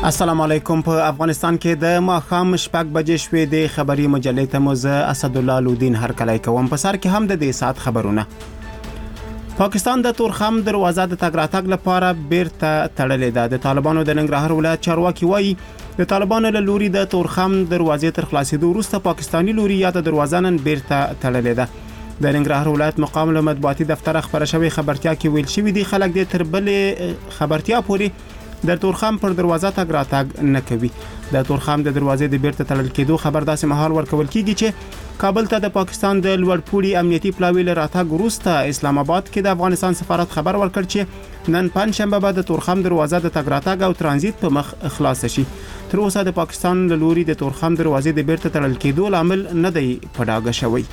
السلام علیکم. په افغانستان کې د ماښام شپږ بجې شوې د خبري مجلې ته مو زه اسدالله لودین هرکلی کوم. په سر کې هم د دې ساعت خبرونه. پاکستان د تورخم دروازه د تګ راتګ لپاره بیرته تړلې ده. د طالبانو د ننګرهار ولایت چارواکي وایي د طالبانو له لوري د تورخم دروازې تر خلاصېدو وروسته پاکستاني لوري یا د دروازه نن بیرته تړلې ده. د ننګرهار ولایت مقام له مطبوعاتي دفتر خبره شوی خبرتیا کې ویل شوی دی خلک د تر بلې خبرتیا پورې د تورخم پر دروازه تګ راتګ نه کوي. د تورخم د دروازې د بیرته تړل کېدو خبر داسې مهال ورکول کیږي چې کابل ته د پاکستان د لوړپوړي امنیتي پلاوي له راتګ وروسته اسلام آباد کې د افغانستان سفارت خبر ورکړ چې نن پنځشنبه به د تورخم دروازه د تګ راتګ او ترانزیت په مخ خلاص شي. تر اوسه د پاکستان له لوري د تورخم دروازې د بیرته تړل کېدو لامل نه دی په ډاګه شوی.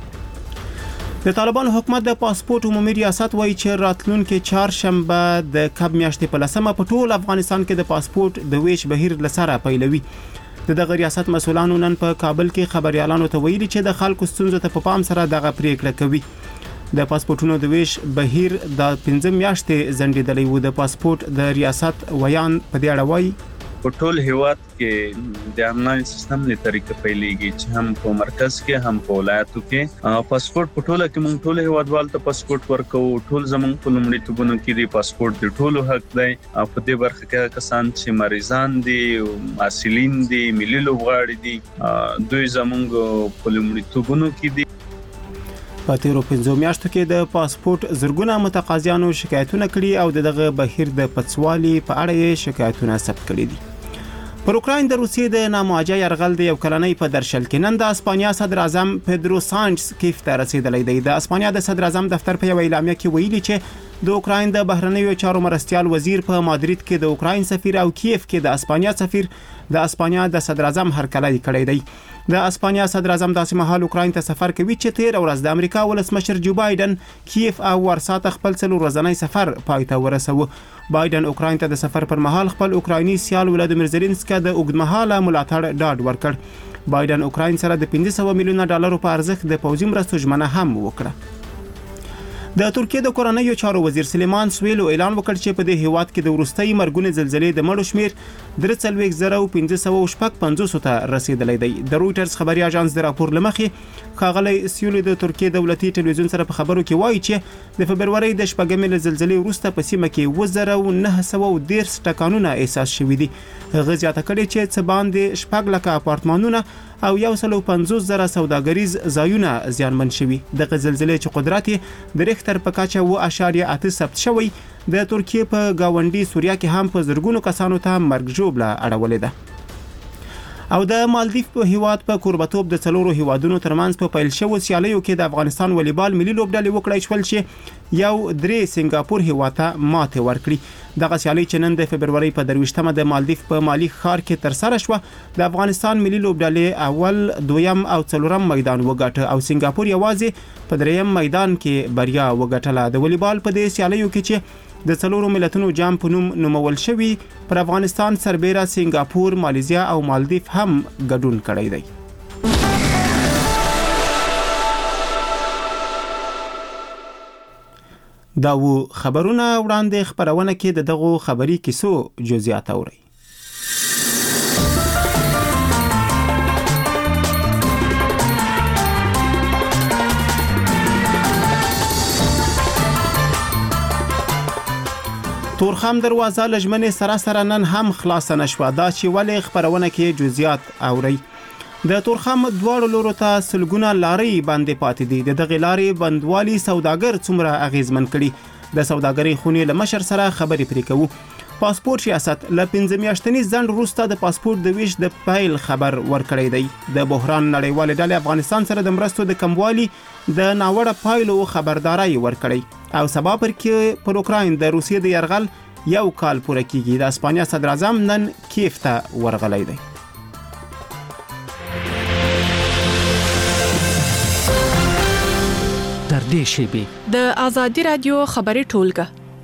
د طالبانو حکومت د پاسپورت عمومي ریاست وایي چې راتلونکي چهارشنبه د کب میاشتې په 10مه په ټول افغانستان کې د پاسپورت د ویش بهیر لسره پیلوي. دغه ریاست مسولانو نن په کابل کې خبريالانو ته ویلي چې د خلکو ستونزو ته په پام سره دغه پریکړه کوي. د پاسپورتونو د ویش بهیر د 15 میاشتې ځنډېدلی و. د پاسپورت د ریاست ویان په دې اړه وایي په ټول هیواد کې د انلاین سیستم له طریقې پیلېږي چې هم په مرکز کې هم په ولایتو کې پاسپورت په ټوله کې مونږ ټول هیوادوال ته پاسپورت ورکو. ټول زمونږ په لومړیتوبونو کې د پاسپورت د ټولو حق دی. په دې برخه کې کسان چې مریضان دي، محصلین دي، ملي لوبغاړي دي، دوی زمونږ په لومړیتوبونو کې دي. په تیرو 15 میاشتو کې د پاسپورت زرګونه متقاضیانو شکایتونه کړي او دغه بهیر د پڅوالي په اړه شکایتونه ثبت کړي دي. پر اوکراین د روسیې د نامواجه یرغل د یو کلنۍ په درشل کې نن د اسپانیا صدر اعظم پیدرو سانچز کیف ته رسیدلی دی. د اسپانیا د صدر اعظم دفتر په یو اعلامیه کې ویلي چې د اوکراین د بهرنیو چارو مرستیال وزیر په مادرید کې د اوکراین سفیر او کیف کې د اسپانیا سفیر د اسپانیا د صدر اعظم هرکلی کړی دی. د اسپانیا صدر اعظم داسې مهال اوکراین ته سفر کوي چې 13 ورځ د امریکا ولسمشر جو بایدن کیف او ورسا ته خپل 4 ورځنی سفر پای ته ورسوه. بایدن اوکراین ته د سفر پر مهال خپل اوکرایني سیال ولادیمیر زيلنسکي د اوږدمهاله ملاتړ ډاډ ورکړ. بایدن اوکراین سره د 500 میلیونه ډالرو په ارزښت د پوځي مرستو ژمنه هم وکړه. د ترکیه د کورنیو چارو وزیر سلیمان سویلو اعلان وکړ چې په دې هیواد کې د وروستۍ مرګونې زلزلې د مړو شمیر 3,550 ته رسیدلی دی. د رويټرز خبري اژانس د راپور لمخې ښاغلی سیولو د ترکیه دولتي ټلویزیون سره په خبرو کې وایي چې د فبرورۍ د شپږمې له زلزلې وروسته په سیمه کې 1910 ټکانونه احساس شوي دي. هغه زیاته کړې چې څه باندې 4 لکه اپارتمانونه او 150,000 سوداګریز ځایونه زیانمن شوي. دغه زلزلې چې قدرت د ریختر په کچه 7.8 ثبت شوی د ترکیه په گاونډي سوریا کې هم په زرګونو کسانو ته مرګ ژوبله اړولې ده. او د مالدیف په هیواد په کوربتوب د څلورو هیوادونو ترمنځ په پیل شوو سیالیو کې د افغانستان والیبال ملي لوبډلې وکړای شول چې یو درې سنگاپور هیواد ته ماته ورکړي. دغه سیالي چې نن د فبرورۍ په 23مه د مالدیف په مالی ښار کې تر سره شوه د افغانستان ملي لوبډلې اول، دویم او څلورم میدان وګټه او سنگاپور یوازې په دریم میدان کې بریا وګټله. د والیبال په دې سیالیو کې چې د څلورو ملتونو جام په نوم نومول شوی پر افغانستان سربېره سنگاپور، مالیزیا او مالدیف هم ګډون کړی دی. دا و خبرونه وړاندې خبرونه کې د دغو خبري کیسو جزئیات اورئ. تورخم دروازه لجمنې سره نن هم خلاصه نشوه. دا چې ولې خبرونه کې جزئیات اورئ. د تورخم دواړو لورو ته سلګونه لارې باندې پاتې دي. د دغه لارې بندوالي سوداګر څومره اغیزمن کړي د سوداګرۍ خونې له مشر سره خبرې پرې کوو. پاسپورت ریاست له 15 میاشتنی ځنډ وروسته د پاسپورت د ویش د پیل خبر ورکړی دی. د بحران نړیوال ډلې افغانستان سره د مرستو د کموالي د ناوړه پایلو خبرداري ورکړی او سبا پر کې پر اوکراین د روسیې د یرغل یو کال پوره کیږي. د اسپانیا صدر اعظم نن کیف ته ورغلی دی. تر دې شیبې د آزادي رادیو خبري ټولګه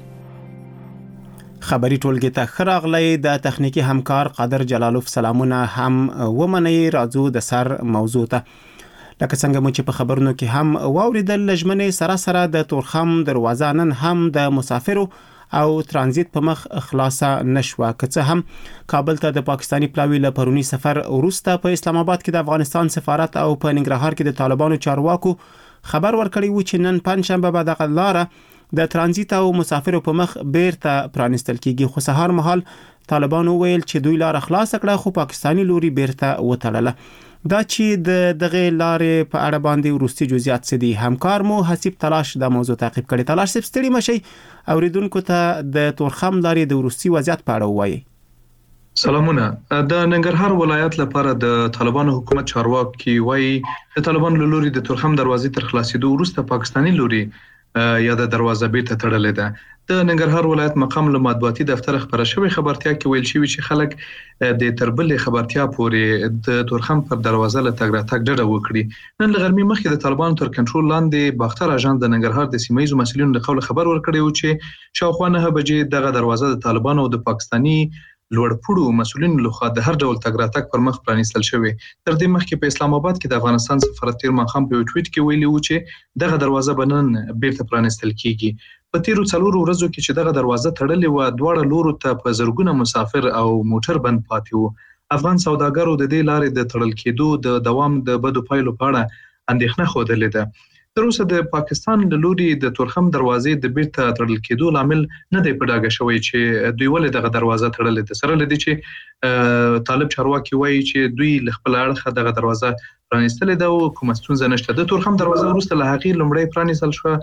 خبري ټولګه ته خراغلی د تخنیکی همکار قادر جلالوف سلامونه هم ومني. راځو د سر موضوع ته. لکه څنګه مو چې په خبرونو کې هم واوریدل لجمنې سره د تورخم دروازه نن هم د مسافرو او ترانزیت په مخ خلاصه نشوه. که څه هم کابل ته د پاکستاني پلاوي له پرونی سفر وروسته په اسلام آباد کې د افغانستان سفارت او په ننګرهار کې د طالبانو چارواکو خبر ورکړی و چې نن پنځشنبه به دغه لاره د ترانزیت او مسافرو په مخ بیرته پرانستل کیږي. خو سهار مهال طالبانو ویل چې دوی لار خلاص کړه خو پاکستاني لوري بیرته وتړله. دا چې دغه لارې په اړه باندې وروستي جزئیات څه دي، همکار مو حسیب تلاش د موضوع تعقیب کړي. تلاش صاحب ستړي مشي اوریدونکو ته د تورخم لارې د وروستي وضعیت په اړه وایي. سلامونه. د ننګرهار ولایت لپاره د طالبانو حکومت چارواکي وایي د طالبانو لوري د تورخم دروازې تر خلاصېدو وروسته پاکستاني لوري یا د دروازه بیرته تړلې ده. د ننګرهار ولایت مقام له مطبوعاتي دفتر خبره شوی خبرتیا کې ویل شوی چې خلک د تربلې خبرتیا پورې د تورخم پر دروازه له تګ راتګ ډډه وکړي. نن له غرمې مخکې د طالبانو تر کنټرول لاندې باختر اژانس د ننګرهار د سیمایي مسؤلینو د قول خبر ورکړی و چې شاوخوا 9 بجې دغه دروازه د طالبانو او د پاکستاني لوړپوړو مسؤلینو لخوا د هر ډول تګ راتګ پر مخ پرانیستل شوی. تر دې مخکې په اسلام آباد کې د افغانستان سفارت تیر ماښام په ټویټ کې ویلي و چې دغه دروازه بنن بیرته پرانیستل کیږي. په تیرو 4 ورځو کې چې دغه دروازه تړلې و، دواړه لورو ته په زرګونه مسافر او موټر بند پاتې وو. افغان سوداګرو د دې لارې د تړل کېدو د دوام د بدو پایلو په اړه اندېښنه خوده ده. تر اوسه د پاکستان له لوري د تورخم دروازې د بیرته تړل کېدو لامل نه دی په ډاګه شوی چې دوی ولې دغه دروازه تړلې ده. سره لدی چې طالب چارواکي وایي چې دوی له خپل اړخه دغه دروازه پرانیستلې ده او کومه ستونزه نشته. د تورخم دروازه وروسته له هغې لومړی پرانیستل شو،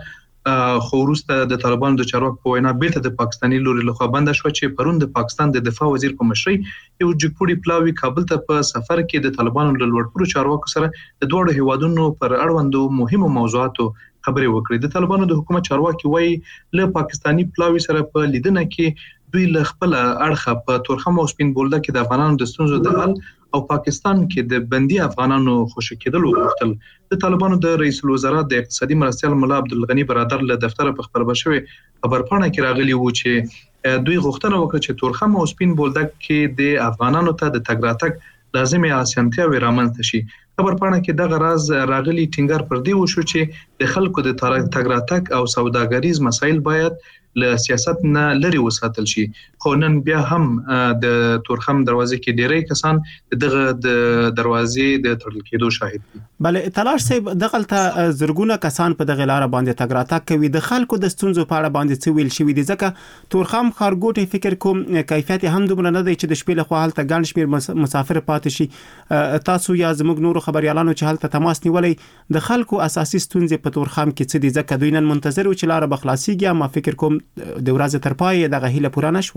خو وروسته د طالبانو د چارواکو په وینا بیرته د پاکستاني لوري لخوا بنده شو چې پرون د پاکستان د دفاع وزیر په مشرۍ یو جګپوړي پلاوي کابل ته په سفر کې د طالبانو له لوړپوړو چارواکو سره د دوه هیوادونو پر اړوندو مهمو موضوعاتو خبرې وکړې. د طالبانو د حکومت چارواکي وایي له پاکستاني پلاوي سره په لیدنه کې دوی له خپل اړخه په تورخم او سپین بولده کې د افغانانو د ستونزو د حل او پاکستان کې د بندي افغانانو خوشی کېدل وغوښتل. د طالبانو د رئیس الوزرا د اقتصادي مرستیال مولا عبدالغنی برادر له دفتر په خبربه شوی خبرپاڼه کې راغلی و چې دوی غوښتنه وکړه چې تورخم او سپین بولده کې د افغانانو ته د تګ راتګ لازمي اسانتیاوې رامنځته شي. خبرپاڼه کې دغه راز راغلی ټینګار پر دی وشو چې د خلکو د تګ راتګ او سوداګریز مسایل باید له سیاست نه لري وساتل شي. خو نن بیا هم د تورخم دروازې کې ډیری کسان دغه د دروازې د تړل کېدو شاهد دي. بلې تلاش صاحب دغلته زرګونه کسان په دغه لار باندې تګ راتګ کوي. د خلکو د ستونزو په اړه باندې څه ویل شوی دي؟ ځکه تورخم ښارګوټي فکر کوم کیفیت هم دومره نه دی چې د شپې له خوا هلته ګڼ شمېر مسافر پاتې شي. تاسو یا زموږ نورو خبريالانو چې هلته تماس نیولې د خلکو اساسي ستونزې په تورخم کې څه دي؟ ځکه دوی نن منتظر و چې لار به خلاصيږي، ما فکر کوم د ورځې تر پای دغه هیله پوره نشوه.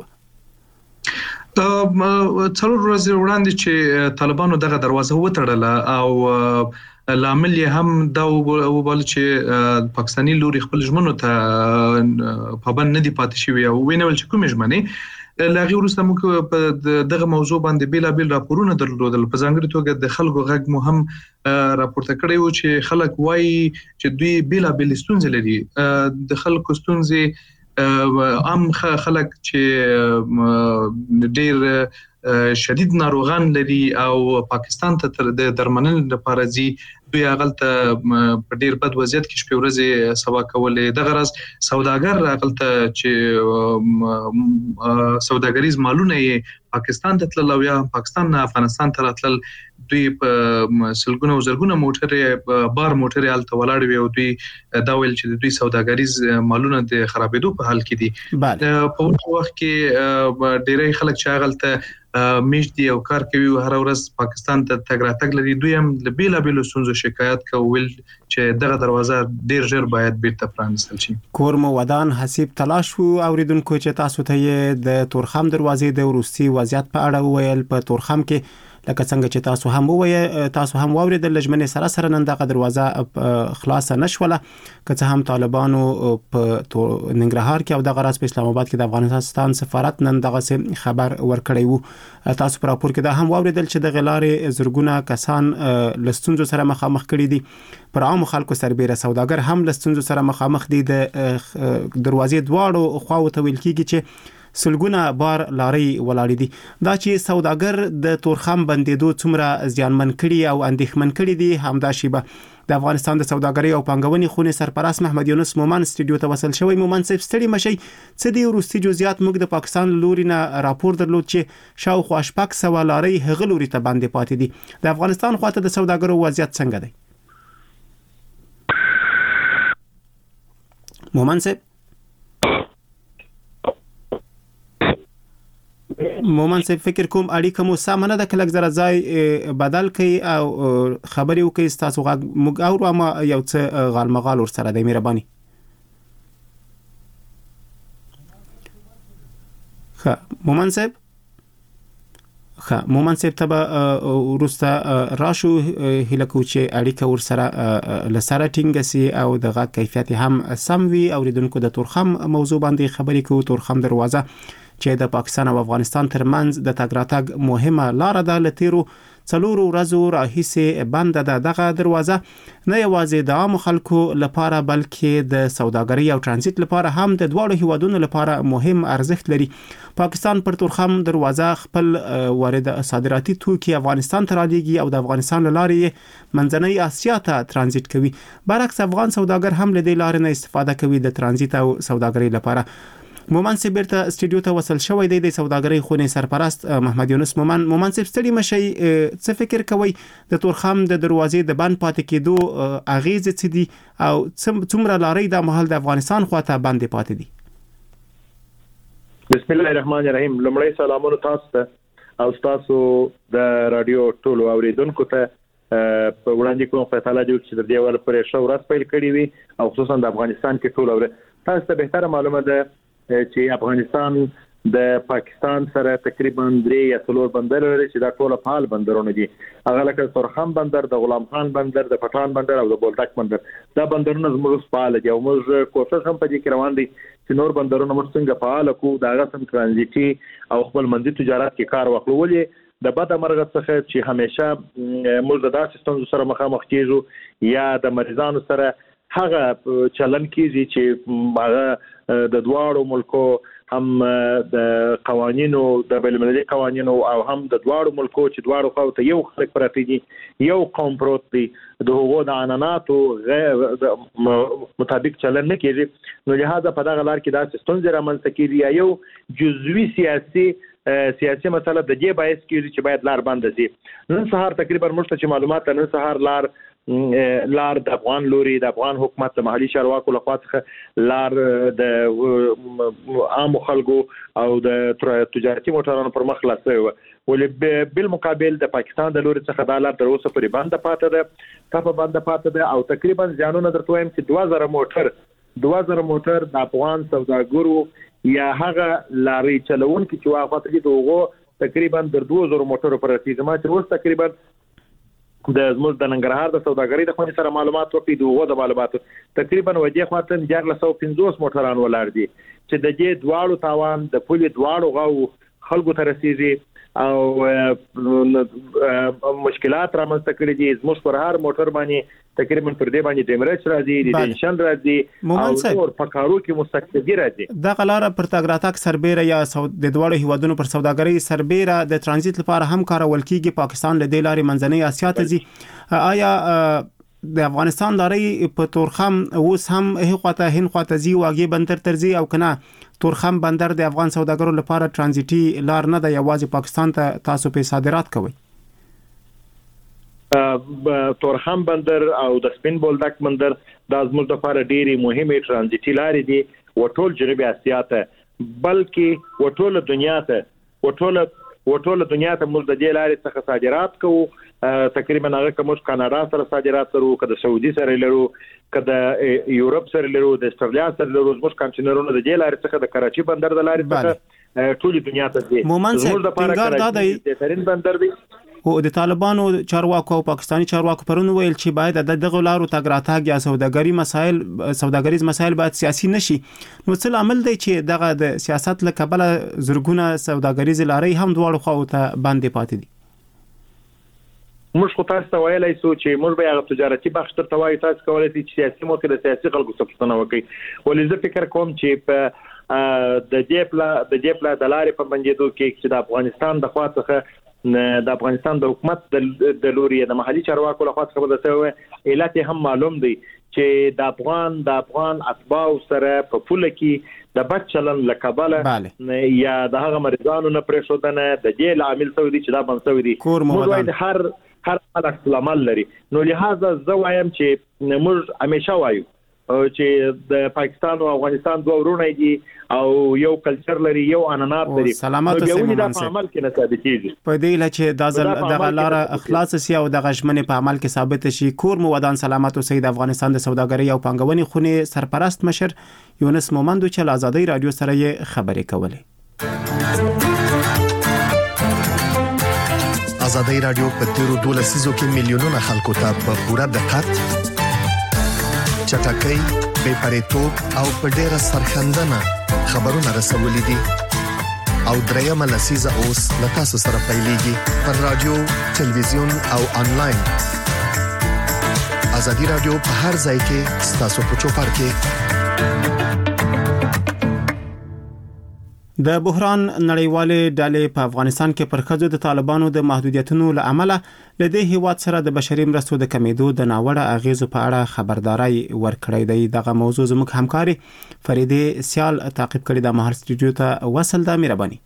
4 ورځې وړاندې چې طالبانو دغه دروازه وتړله او لامل یې هم دا وبال چې پاکستاني لوري خپل ژمنو ته پابند نه دي پاتې شوی او وینول چې کومې ژمنې لاغي وروسته موږ په دغه موضوع باندې بیلابل راپورونه درلودل. په ځانګړي توګه د خلکو غږ مو هم راپورته کړی و چې خلک وایي چې دوی بیلابل ستونزې لري. د خلکو ستونزې عام خلک چې ډیر شدید ناروغان لري او پاکستان ته د درملنې لپاره ځي، دوی هغلته په ډیر بد وضعیت کې شپې ورځې سبا کولې. دغه راز سوداګر هغلته چې سوداګریز مالونه یې پاکستان ته تلل او یا پاکستان نه افغانستان ته راتلل، دوی په سلګونه او زرګونه موټر بار موټر هلته ولاړ وي او دوی دا ویل چې دوی سوداګریز مالونه د خرابېدو په حال کې دي. په وخت کې ډیری خلک چې هغلته میش دي او کار کوي هر ورځ پاکستان ته تګ راتګ لري، دوی هم د بیلابلو ستونزو شکایت کوي چې دغه دروازه ډیر ژر باید بیرته پرانیستل شي. کورمو ودان حسیب تلاش اوریدونکو چې تاسو ته د تورخم دروازې د وروستي وضعیت په اړه وویل. په تورخم کې لکه څنګه چې تاسو هم وویل، تاسو هم واوریدل لجمنې سره نن دغه دروازه خلاصه نشوله. که څه هم طالبانو په ننګرهار کې او دغه راز په اسلام آباد کې د افغانستان سفارت نن دغه خبر ورکړی وو. تاسو پر راپور کې دا هم واوریدل چې د غلارې زرګونه کسان لستونزو سره مخامخ کړي دي. پر عام خلکو سربېره سوداګر هم لستونزو سره مخامخ دي. د دروازې دواړو خواو ته ویل کېږي چې سلګونه بار لاري ولاړې دي. دا چې سوداګر د تورخم بندیدو څومره زیانمن کړي او اندېښمن کړي دي همدا شیبه د افغانستان د سوداګرۍ او پانګونې خونې سرپرست محمد یونس مومن سټوډیو ته وصل شوی. مومن صاحب ستړي مشي څه دی وروستي جزئیات موږ د پاکستان لوري نه راپور درلود چې شاوخوا 600 لاري هغه لوري ته باندې پاتې دي. د افغانستان خواته د سوداګرو وضعیت څنګه دی؟ مومن صاحب فکر کوم اړیکه مو سامانه د کلک زره ځای بدل کړي او خبرې وکړي تاسو موږ او ما یو څه غالمغال ور سره د مهرباني. مومن صاحب ته ورسته راشو هلکو چې اړیکه ور سره لسره ټینګ سي او دغه کیفیت هم سم وي. اوریدونکو د تورخم موضوع باندې خبرې کوو. تورخم دروازه چې د پاکستان او افغانستان ترمنځ د تګ راتګ مهمه لار ده لتیرو 4 ورځو راهیسې بند ده. دغه دروازه نه یوازې د عام خلکو لپاره بلکې د سوداګرۍ او ترانزیت لپاره هم د دواړو هیوادونو لپاره مهم ارزښت لري. پاکستان پر تورخم دروازه خپل وارد صادراتي توکي افغانستان ته رالیږي او د افغانستان لارې منځنۍ اسیا ته ترانزیت کوي. برعکس افغان سوداګر هم له دې لارې نه استفاده کوي د ترانزیت او سوداګرۍ لپاره. مومن صاحب بیرته سټوډیو ته وصل شوی دی د سوداګرۍ خونې سرپرست محمد یونس مومن. مومن صاحب ستړي مشي څه فکر کوي د تورخم د دروازې د بند پاتې کېدو اغیز څه دي او څومره لاري د محل د افغانستان خواته باندې پاتې دي؟ بسم الله الرحمن الرحیم. لمړی سلامونه تاسو ته او تاسو د رادیو ټولو اوریدونکو ته په وړاندې کوم په تعالی جو چې د دې ور پرې شو ورځ پیل کړی وي او خصوصا د افغانستان کې ټول اور تاسو ته به معلومه ده چې افغانستان د پاکستان سره تقریبا 3 یا 4 بندر لري چې دا ټول فعال بندرونه دي. هغه لکه تورخم بندر، د غلام خان بندر، د پټان بندر او د بولدک بندر. دا بندرونه زموږ فعال دي او موږ کوشش هم پدې کې روان دي چې نور بندرونه موږ څنګه فعال کړو، دا غسم ترانزیتي او خپل منځي تجارت کې کار واخلو. ولې د بده مرغه څخه چې همیشه موږ د داسې ستونزو سره مخامخ کیږو یا د مریضانو سره هغه چلن کیږي چې هغه د دواړو ملکو هم د قوانینو د بین‌المللي قوانینو او هم د دواړو ملکو چې دواړو خواته یو خلک پراته دي، یو قوم پروت دی، د هغو د عنعناتو مطابق چلن نه کیږي. نو لهدا په دغه لار کې داسې ستونزې رامنځته کیږي. یو جزوي سیاسي مسله د دې باعث کیږي چې باید لار بند شي. نن سهار تقریبا مشته چې معلومات نن سهار لار د افغان لوري د افغان حکومت د محلي چارواکو لخوا څخه لار د عام خلکو او د تجارتي موټرانو پر مخ خلاصوي. ولې بالمقابل د پاکستان د لوري څخه د لار تر اوسه پورې بند پاتې ده او تقریبا ځانونه درته وایم چې 2000 موټر د افغان سوداګرو یا هغه لاري چلون چې واقعته دي دغه تقریبا 2000 موټر پر رسیدي. ما چې اوس تقریبا د زموږ د ننګرهار د سوداګرۍ د خونې سره معلومات وکړي دغه د معلوماتو تقریبا وجه خاطر 1450 موټران ولاړ دي چې د دې دواړو تاوان د پولې دواړو غو خلکو ته رسیدي او مشکلات رامنځته کړي دي. زموږ پر هر موټر باندې تقریبا پر دې باندې ډیمریج راځي، ډیټنشن راځي او په کارو کې مستقبل راځي. د غلاره پر تګ راتګ سربېره یا د دواړو هیوادونو پر سوداګرۍ سربېره د ترانزیت لپاره هم کارول کیږي. پاکستان له دې لارې منځنۍ اسیا ته ځي. آیا د افغانستان لارې په تورخم اوس هم هغه هند خواته ځي واګي بندر ترځي او کنه تورخم بندر د افغان سوداګرو لپاره ترانزیتي لار نه ده، یوازې پاکستان ته تاسو په صادرات کوي؟ تورخم بندر او د سپین بولدک بندر د زموږ لپاره ډېری مهمه ترانزیتي لارې دي وټول جنوبي اسیا ته، بلکې وټول دنیا ته موږ د دې لارې څخه صادرات کوو. تقریبا هغه کوم کاناډا سره صادرات لرو، کده سعودي سره لرو، کده یورپ سره لرو، د استرالیا سره لرو. زموږ کانټینرونه د دې لارې څخه د کراچي بندر د لارې څخه ټول دنیا ته ځي. زموږ لپاره کراچي د ترين بندر دی. او د طالبانو چارواکو او پاکستانی چارواکو پرون ویل چې باید د دغه لارو تګ راتګ یا سوداګریز مسایل باید سیاسي نشي. نو څه عمل دی چې دغه د سیاست له کبله زرګونه سوداګریز لارې هم دواړو خواو ته باندې پاتې دي؟ موږ خو تاسو ته ویلای سو چې موږ به هغه تجارتي بخش تر توای تاسو کولای شئ چې سیاسي موقع د سیاسي خلکو څخه وکړي. ولې زه فکر کوم چې په د جیپلا د لارې په منځدو کې چې د افغانستان د خوا څخه د افغانستان د حکومت د لوري د محلي چارواکو لخوا څخه د څه علت هم معلوم دی چې د افغان اتباع سره په پوله کې د بد چلن لکباله یا د هغه مریضانو نه پرېښودنه د جیل عامل شوی دی چې دا بنسوي دي موږ هر عکس العمل لري نو لہذا زه وایم چې موږ همیشه وایو چې د پاکستان او افغانستان دوه ورونه دي او یو کلچر لري یو عنعنات لري سلامات سه عمل کې نه ثابت کیږي په دې لچې د غلار اخلاص سي او د غشمنې په عمل کې ثابت شي کور مو ودان سلامات او سید افغانستان د سوداګرۍ او پنګونې خونې سرپرست مشر یونس مومندو چې آزادۍ رادیو سره یې خبرې کولې. آزادۍ رادیو په تیرو 12 لسیزو کې میلیونونه خلکو ته په پوره دقت چټکۍ بې پرېتوب او په ډېره سرښندنه خبرونه رسولي دي او درېیمه لسیزه اوس له تاسو سره پیلېږي پر رادیو تلویزیون او آنلاین. آزادۍ رادیو په هر ځای کې ستاسو په چوپړ کې. د بحران نړیوالې ډلې په افغانستان کې پر ښځو د طالبانو د محدودیتونو له امله له دې هیواد سره د بشري مرستو د کمیدو د ناوړه اغیزو په اړه خبرداري ورکړې ده. دغه موضوع زموږ همکاري فریده سیال تعقیب کړې د مهار سټوډیو ته وصل ده. مهرباني.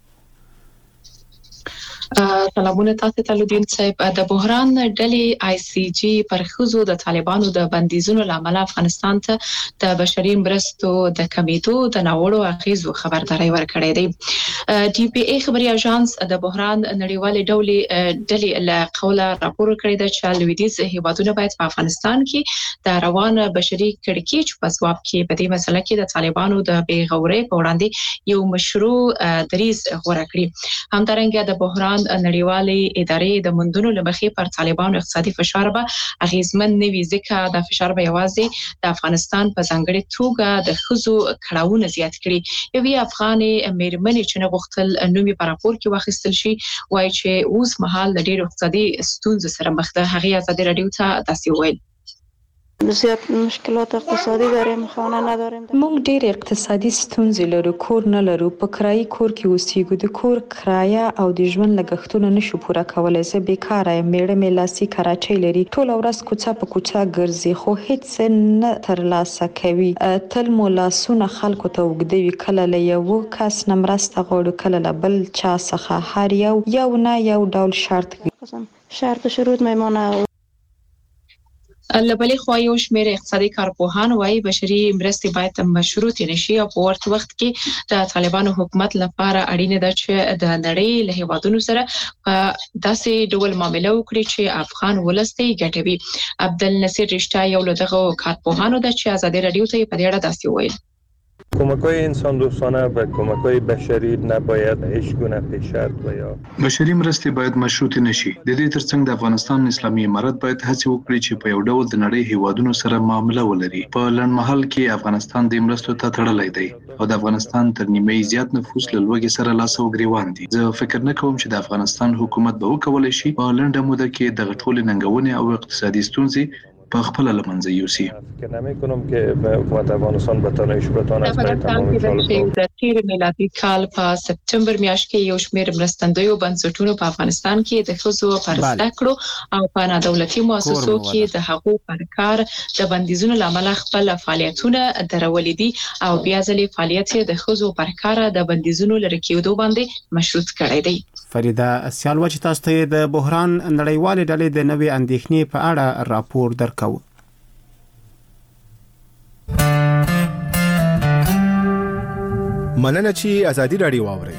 سلامونه تاسو ته لودین صاحب. د بحران ډلې آی سی جی پر ښځو د طالبانو د بندیزونو لامل افغانستان ته د بشري مرستو د کمیدو د ناوړو اغیزو خبرداري ورکړې ده. ډي پی ای خبري اژانس د بحران نړیوالې ډلې له قوله راپور کړی دی چې لویدیځ هیوادونه باید په افغانستان کې د روان بشري کړکېچ په ځواب کې په دې مسله کې د طالبانو د بیغورۍ په وړاندې یو مشروع دریځ غوړه کړي. همدارنګه د بحران نړیوالې ادارې د مندونو لمخې پر طالبانو اقتصادي فشار به اغیزمن نه وي ځکه د فشار به یوازې د افغانستان په ځانګړي توګه د ښځو کړهونه زیات کړي. یوې افغانې میرمنې چې نه غوښتل نومي په راپور کې واخیستل شي وایي چې اوس مهال د ډېرو اقتصادي ستونزو سره مخ ده. هغه آزادۍ رادیو ته داسې ویل: زیات مشکلات اقتصادی داریم، خانه نداریم. موږ ډېر اقتصادي ستونزې لرو، کور نه لرو، په کرایي کور کې اوسېږو، د کور کرایه او د ژوند لګښتونه نشو پوره کولای. زه بیکاره یم، میړه مې لاسي کراچۍ لري، ټوله ورځ کوڅه په کوڅه ګرځي خو هیڅ نه ترلاسه کوي. تل مو لاسونه خلکو ته اوږده وي، کله له یو کس نه مرسته غواړو، کله له بل چا څخه. هر یو نه یو ډول شرط شروط میمانه. لبلې خو یو شمېر اقتصادي کارپوهان وايي بشري مرستې باید مشروط نشي او په ورته وخت کې د طالبانو حکومت لپاره اړینه ده چې د نړۍ له هیوادونو سره په داسې ډول معامله وکړي چې افغان ولس ته ګټوي. عبدالنصیر رشتا یو له دغه کارپوهانو ده چې آزادۍ رادیو ته په دې اړه داسې ویل: کمک‌های انسان دوستانه و کمک‌های بشری نباید هیچ گونه پیشرفت و یا بشري مرستې باید مشروط نشي. د دې ترڅنګ د افغانستان اسلامي امارت باید هڅه وکړي چې په یو ډول د نړۍ هیوادونو سره معامله ولري. په لنډمهال کې افغانستان د مرستو ته تړلی دی او د افغانستان تر نیمه زیات نفوس له لوږې سره لاس او ګریوان دي. زه فکر نه کوم چې د افغانستان حکومت به وکولای شي په لنډه موده کې د ټولې ننګونې او اقتصادي ستونزې په خپل لمنځه یوسي. فکر نمی‌کنم که حکومت افغانستان بتونه از تمام د تیر میلادي کال په سپتمبر میاشت کې یو شمېر مرستندویو بنسټونو په افغانستان کې د ښځو پر زده کړو او په نادولتي مؤسسو کې د حقوق پر کار د بندیزونو لامل خپل فعالیتونه درولې دي او بیا ځلې فعالیت د ښځو پر کار د بندیزونو لري کېدو باندې مشروط کړی دی. فریده سیال وچ تاسو ته د بحران نړیوالې ډلې د نوې اندېښنې په اړه راپور درکو. مننه چې آزادۍ رادیو واورئ.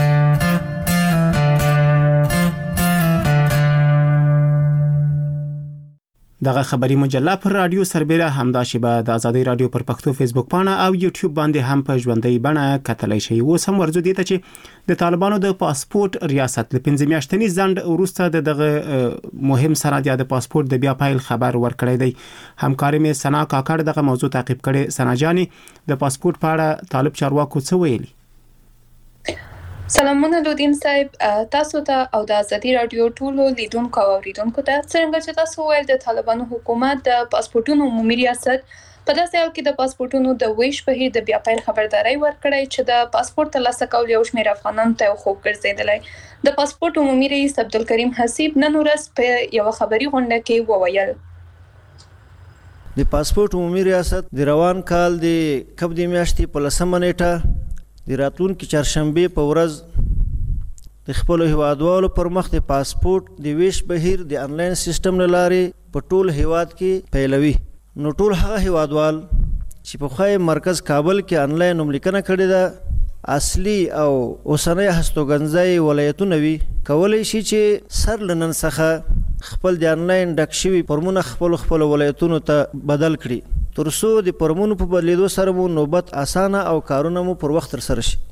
دغه خبري مجله پر رادیو سربېره همدا شیبه د آزادۍ رادیو پر پښتو فیسبوک پاڼه او یوټیوب باندې هم په ژوندۍ بڼه کتلای شئ. اوس هم ورځو دي ته چې د طالبانو د پاسپورت ریاست له 15 میاشتنی ځند وروسته دغه مهم سند یا د پاسپورت د بیا پایل خبر ورکړی دی. همکاري مې سنا کاکړ دغه موضوع تعقیب کړي. سنا جاني د پاسپورت په اړه طالب چارواکو څه ویلي؟ سلامونه لودین صاحب، تاسو ته او د آزادۍ رادیو ټولو لیدونکو او اوریدونکو ته. څنګه چې تاسو ویل د طالبانو حکومت د پاسپورتونو عمومي ریاست په داسې حال کې د پاسپورتونو د ویش بهیر د بیا پیل خبرداري ورکړی چې د پاسپورت ترلاسه کول یو شمېر افغانانو ته خوب ګرځیدلی. د پاسپورت عمومي رئیس عبدالکریم حسیب نن ورځ په یو خبري غونډه کې وویل د پاسپورت عمومي ریاست د روان کال د کب د میاشتې په 10 نیټه د راتلونکي چهارشنبه په ورځ د خپل هیوادوالو پر مخ د پاسپورت د ویش بهیر د انلاین سیستم لارې په ټول هیواد کې پیلوي. نو ټول هغه هیوادوال چې په خای مرکز کابل کې انلاین نوملیکنه کړې ده اصلي او اوسنۍ هستوګنځي ولایتونه وي کولای شي چې سر لنن څخه خپل د انلاین ډک شوي فورمونه خپل ولایتونو ته بدل کړي ترڅو د فورمونو په بدلیدو سره مو نوبت اسانه او کارونه مو پر وخت ترسره شي.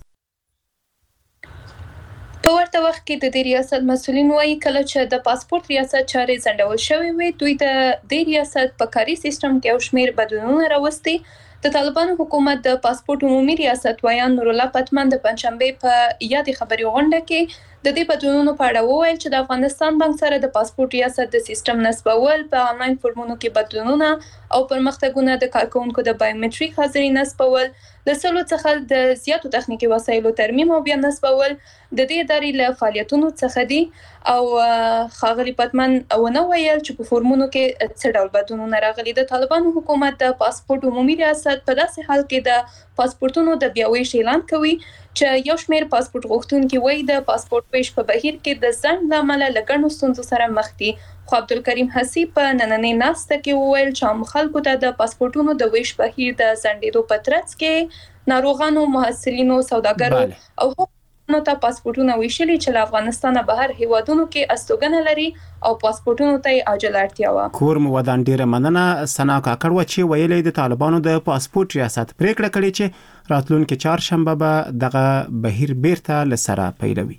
په ورته وخت کې د ریاست مسؤلین وایي کله چې د پاسپورت ریاست چارې ځنډول شوې وي دوی د ریاست په کاري سیستم کې یو شمېر بدلونونه راوستي. د طالبانو حکومت د پاسپورت عمومي ریاست ویان نور الله پتمن د پنځشنبه په یادې خبري غونډه کې د دې بدلونونو په اړه وویل چې د افغانستان بانک سره د پاسپورت ریاست د سیستم نسبول په انلاین فورمونو کې بدلونونه او پرمختګونه د کارکونکو د بایومټریک حاضري نسبول د سلو څخه د زیاتو تخنیکی وسایلو ترمیم او بیا نسبول د دې ادارې له فعالیتونو څخه دي او خاغلی پتمن ونه ویل چې په فورمونو کې څه ډول بدلونونه راغلي. د طالبانو حکومت د پاسپورت عمومي ریاست په داسې حال کې د پاسپورتونو د بیا ویش اعلان کوي چې یو شمېر پاسپورت غوښتونکي وایي د پاسپورت ویش په بهیر کې د ځنډ له امله له ګڼو ستونزو سره مخ دي. خو عبدالکریم حسیب په نننۍ ناسته کې وویل چې عام خلکو ته د پاسپورتونو د ویش بهیر د ځنډېدو په ترڅ کې ناروغانو محصلینو سوداګرو او نو ته پاسپورتونه ویشلي چې له افغانستانه بهر هیوادونو کې استوګنه لري او پاسپورتونو ته عاجل اړتیا و. کور مو ودان ډیره مننه سنا کاکړ و چې ویلې د طالبانو د پاسپورت ریاست پریکړه کړې چې راتلونکي چهارشنبه به دغه بهیر بیرته لسره پیلوي.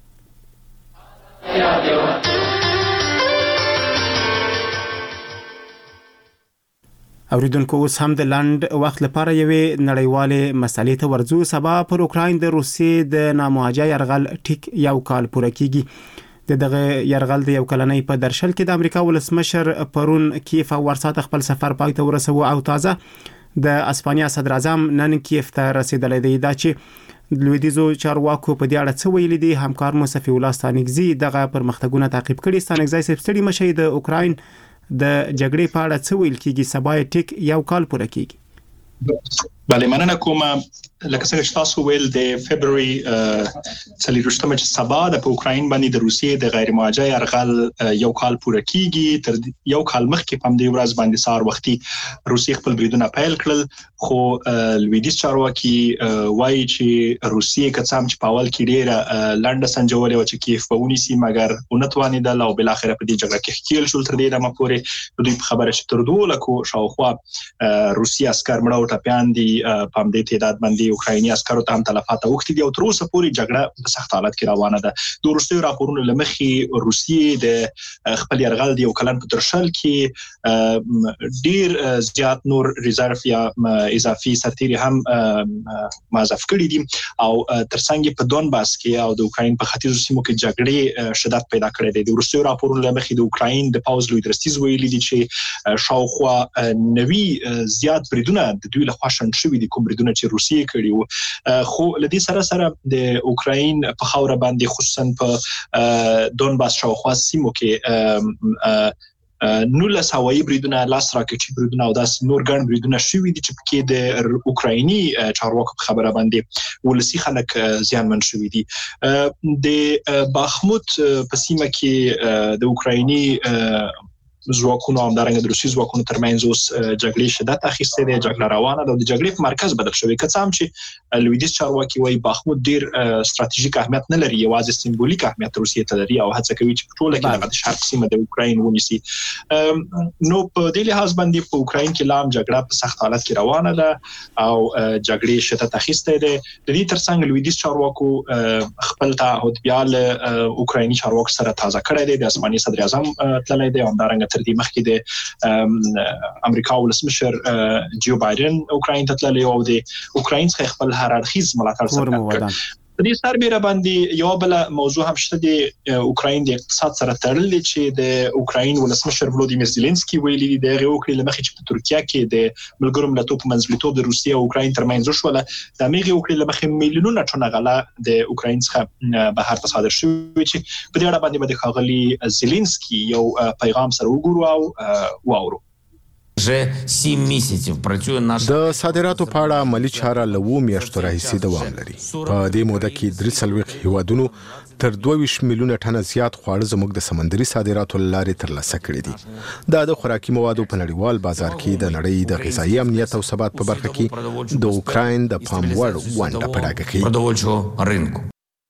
اوریدونکو اوس هم د لاند وخت لپاره یوې نړیوالې مسلې ته ورځو. سبا پر اوکراین د روسیې د نامواجه يرغل ټیک یو کال پوره کیږي. دغه يرغل د یو کلنۍ په درشل کې د امریکا ولسمشر پرون کیف او ورسات خپل سفر پای ته ورسوي او تازه د اسپانیا صدر اعظم نن کیف ته رسیدلی دی. دا چې لویدیزو چارواکو په دې اړه څه ویلي دي همکار مو صفی الله ستانکزی دغه پرمختګونه تعقیب کړي. ستانکزی سپستړي مشي د اوکراین د جګړې په اړه څه ویل کیږي سبا ټیک یو کال پوره کیږي. بله مننه کوم لکه څنګه چې تاسو ویل د فبرवरी 24 چې سبا د اوکراین باندې د روسیې د غیر مواجه يرغل یو کال پوره کیږي. تر یو کال مخکې په دې ورځ باندې سار وختي روسیې خپل بریدونه پیل کړل خو لویدیز چارواکي وایي چې روسیې کڅام چې پاول کې ډیره لنډه سنجولې و چې کیف په ونیسي مګر ونتوانېدل او بل اخر په دې جګړه کې خېل شول تر دې دمه پورې دوی په خبره چې تر 2 لکو شاوخوا روسي عسكر مړه او ټپيان دي په دې تعداد باندې اوکرایني عسکرو ته هم تلفات اوختي دي او تر اوسه پورې جګړه په سخت حالت کې روانه ده. د وروستیو راپورونو لمخې روسیې د خپل يرغل دی یو کلن په ترشل کې ډیر زیات نور ریزرف یا اضافي سرتیري هم مازف کړي دي او ترڅنګ په دونباس کې او د اوکراین په ختیځو سیمو کې جګړې شدت پیدا کړې دي. د وروستیو راپورونو لمخې د اوکراین د پاوز لوی درستیز ویلي دي چې شاوخوا 90 زیات بریدونه د دوی لخوا شنډ شوي دي کوم بریدونه چې روسیې کړي وو. خو لدې سره د اوکراین په خاور باندې خصوصا په دونباس شاوخوا سیمو کې نولس هوایي بریدونه لاس راکټي بریدونه او داس نور ګڼ بریدونه شوي دي چې پکې د اوکرایني چارواکو په خبره باندې ولسی خلک زیانمن شوي دي. د باخموت په سیمه کې د اوکرایني ځواکونو هم دارنګ د روسي ځواکونو ترمنځ اوس جګړې شدت اخیسته دي. جګړه روانه ده او د جګړې په مرکز بدل شوی کڅام چې لویدیز چارواکي وايي باخموت ډیر ستراتیژیک اهمیت نه لري یوازې سمبولیک اهمیت روسیې ته لري او هڅه کوي چې په ټوله کې د شرق سیمه د اوکراین ونیسي. نو په دې لحاظ باندې په اوکراین کې لام جګړه په سخت حالت کې روانه ده او جګړې شدت اخیسته دي. د دې ترڅنګ لویدیز چارواکو خپل تعهد اوکرایني چارواکو سره تازه کړی دی. د اسپانیا صدر اعظم تللی دی او دارنګ تر دې مخکې د امریکا ولسمشر جو بایدن اوکراین ته تللی او د اوکراین څخه خپل هر اړخیز ملاتړ څرګند کړ. په دې سربېره باندې یو بل موضوع هم شته د اوکراین د اقتصاد سره تړلې چې د اوکراین ولسمشر ولودیمیر زيلنسکي ویلي دی د اوکراین لمخې چې په ترکیه کې د ملګرو ملتونو په منځګړیتوب د روسیې او اوکراین ترمنځ وشوله د امریکا اوکراین لمخې میلیونونه ټنه غله د اوکراین څخه بهر ته صادر شوی چې په دې اړه باندې د ښاغلي زيلنسکي یو پیغام سره وګورو او واورو. د صادراتو په اړه عملی چاره له 2 میاشتو راهیسې دوام لري. په دې موده کې 43 هیوادونو تر 22 میلیونه ټنه زیات خواړه زموږ د سمندري صادراتو لارې ترلاسه کړي دي. دا د خوراکي موادو په نړیوال بازار کې د نړۍ د غذایي امنیت او ثبات په برخه کې د اوکراین د پام وړ ونډه په ډاګه کوي.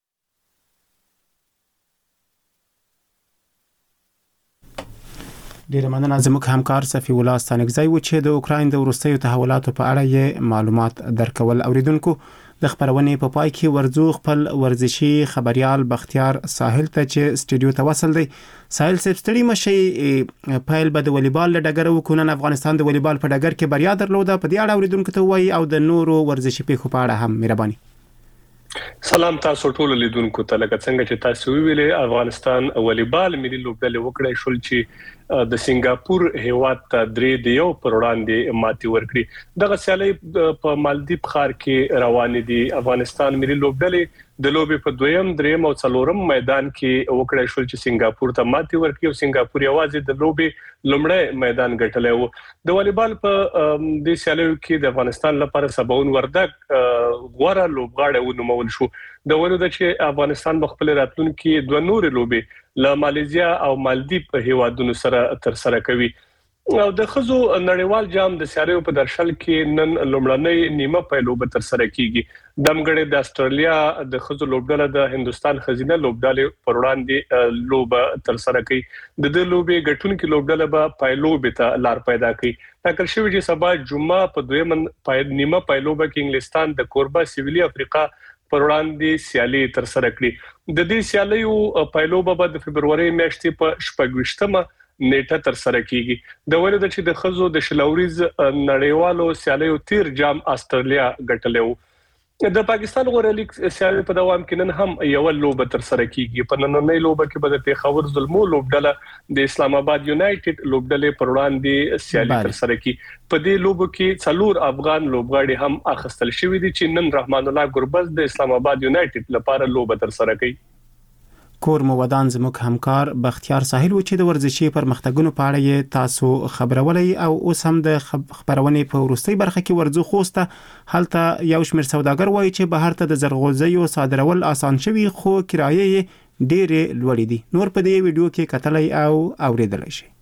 ډیره مننه زموږ همکار صفی الله ستانکزی و چې د اوکراین د وروستیو تحولاتو په اړه یې معلومات درکول. اوریدونکو د خبرونې په پای کې ورزو خپل ورزشي خبريال بختیار ساحل ته چې استودیو ته وصل دی. ساحل صاحب ستړي مشي پایل به د والیبال لډګر وکونن افغانستان د والیبال په ډګر کې بریا درلوده. په دې اړه اوریدونکو ته وایي او د نورو ورزشي پیښو په اړه هم مهرباني. سلام تاسو ټول لیدونکو ته. لکه څنګه چې تاسو ویلې افغانستان والیبال ملي لوبډلې وکړې شول چې د سنگاپور هیواد ته 3-1 پر وړاندې ماتې ورکړي. دغه سیالي په مالدیپ ښار کې روانې دي. افغانستان ملي لوبډلې د لوبې په 2م 3م او 4م میدان کې وکړې شول چې سنگاپور ته ماتې ورکړي او سنگاپور یوازې د لوبې لومړی میدان ګټلی و. د والیبال په دې سیالیو کې د افغانستان لپاره سباون وردک غوره لوبغاړی ونومول شو. د ولو د چې افغانستان خپل راتلونکي 2 نورې لوبې له ماليزیا او مالدیپ هیوادونو سره تر سره کوي. او د خزو نړیوال جام د سیاریو په درشل کې نن لومړنۍ نیمه پیلوبه تر سره کیږي. دمګړې د استرالیا د خزو لوبډله د هندستان خزینه لوبډله پر وړاندې لوبه تر سره کوي. د دې لوبې ګټونکو لوبډله به پیلوبه ته لار پیدا کوي. ټاکل شوی چې سبا جمعه په 2 نیمه پیلوبه کې انګلستان د کوربه سویلي افریقا پر وړاندې سیالي تر سره کړي. د دې سیالیو پیلوبه به د فبرवरी میاشتې په 28مه نیټه تر سره کیږي. د ولې د چې د خزو د شلوريز نړیوالو سیالیو تیر جام استرالیا ګټلو. د پاکستان غوړه لیګ سیالي په دوام کې نن هم یو لوبه تر سره کیږي. په نننۍ لوبه کې به د پیښور زلمو لوبډله د اسلام آباد یونایټډ لوبډلې پر وړاندې سیالي تر سره کوي. په دې لوبو کې 4 افغان لوبغاړي هم اخیستل شوی دي چې نن رحمان الله ګربز د اسلام آباد یونایټډ لپاره لوبه تر سره کوي. کور مو ودان زموږ همکار بختیار ساحل و چې د ورزشي پرمختګونو په اړه یې تاسو خبرولې او اوس هم د خبرونې په وروستۍ برخه کې ورزو خوسته هلته یو شمېر سوداګر وایي چې بهر ته د زرغوزیو صادرول آسان شوي خو کرایې ډېرې لوړې دي. نور په دې ویډیو کې کتلای او اوریدلای شئ.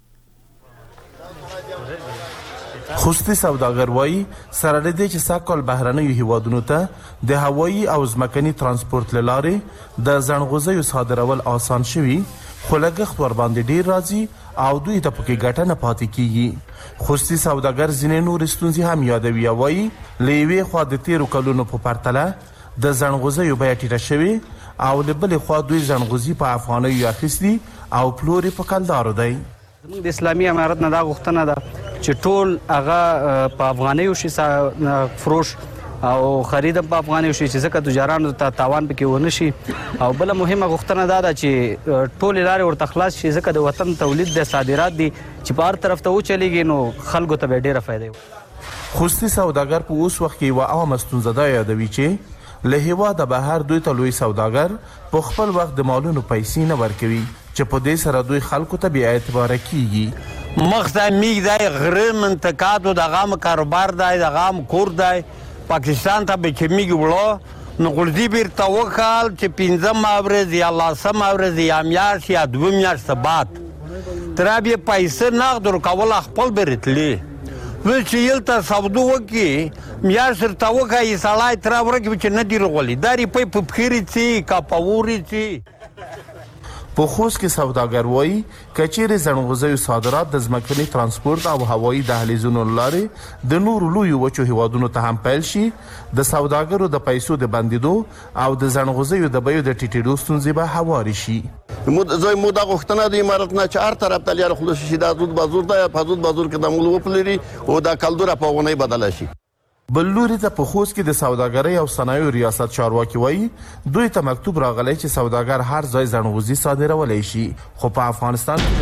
خوستی سوداګر وایي سره د دې چې ساکل بهرنیو هیوادونو ته د هوایي او ځمکني ترانسپورت لارې د زنغوزیو صادرول آسان شوي خو لګښت ور باندې ډیر راځي او دوی ته پکې ګټه نه پاتې کیږي. خوستی سوداګر ځینې نور ستونزې هم یادوي او وایي لېوي خو د تیرو کلونو په پرتله د زنغوزیو بیه ټیټه شوي او له بلې خوا دوی زنغوزي په افغانیو اخیستي او پلوري په کلدارو دی. د اسلامي امارت نه دا غوښتنه ده چې ټول هغه په افغانیو شي فروش او خرید په افغانیو شي چې ځکه تجارانو ته تاوان پکې ونه شي. او بل مهمه غوښتنه ده چې ټول لارې ورته خلاص شي ځکه د وطن تولید د صادرات دي چې په هر طرف ته وچلېږي نو خلکو ته به ډیره فائدہ وي. خوستی سوداګر په اوس وخت کې یو عامه ستونزه ده یادوي چې له هیواده بهر دوی ته لوی سوداګر په خپل وخت د مالونو پیسې نه ورکوي چې په دې سره دوی خلکو ته بې اعتباره کیږي. مخته میګ دی غره منطقاتو د غام کاروبار دی د غام کور دی پاکستان ته به کې میګ وړو نو غړدي بیرته وکال چې 15 ماورز یا 10 ماورز یا میاشت یا 2 میاشت بعد تر بیا پیسې نقد ورکول خپل برتلی و چې یلته سودو وکي میاشت ته وکای سړی تر ورکه چې نه دی رغولي داري په پخيري چی کا پوري چی. په خوست کې سوداګر وایي کچېرې زنغوزیو صادرات د ځمکني ترانسپورت او هوایي دهلیزونو لارې د نورو لویو وچو هیوادونو ته هم پیل شي د سوداګرو د پیسو د بندیدو او د زنغوزیو د بیو د ټیټېدو ستونزې به هوارې شي. زموږ دا غوښتنه د امارت نه چې هر طرف ته لاره خلاص شي دا زود بازور ده په زود بازور کې د مول وپلري او دا کلدوره په غونې بدله شي. بل لوري ته په خوست کې د سوداګرۍ او صنایعو ریاست چارواکي وایي دوی ته مکتوب راغلی چې سوداګر هر ځای ځنغوزي صادرولای شي خو په افغانستان کې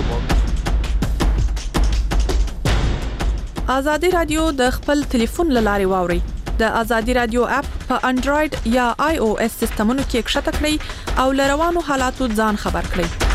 ازادي رادیو د خپل ټلیفون لارې واوري د ازادي رادیو اپ په انډراید یا آی او اس سیستمونو کې ښکته کړئ او لروانو حالاتو ځان خبر کړئ